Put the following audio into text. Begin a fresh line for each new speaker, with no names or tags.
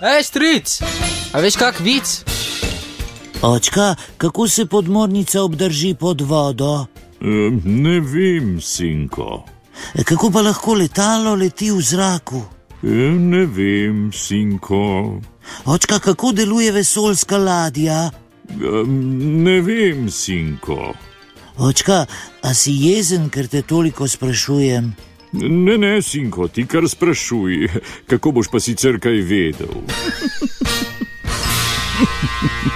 Stric, a veš kak vic?
Očka, kako se podmornica obdrži pod vodo?
Ne vem, sinko.
Kako pa lahko letalo leti v zraku?
Ne vem, sinko.
Očka, kako deluje vesoljska ladja?
Ne vem, sinko.
Očka, a si jezen, ker te toliko sprašujem?
Ne, sinko, ti kar sprašuj. Kako boš pa sicer kaj vedel?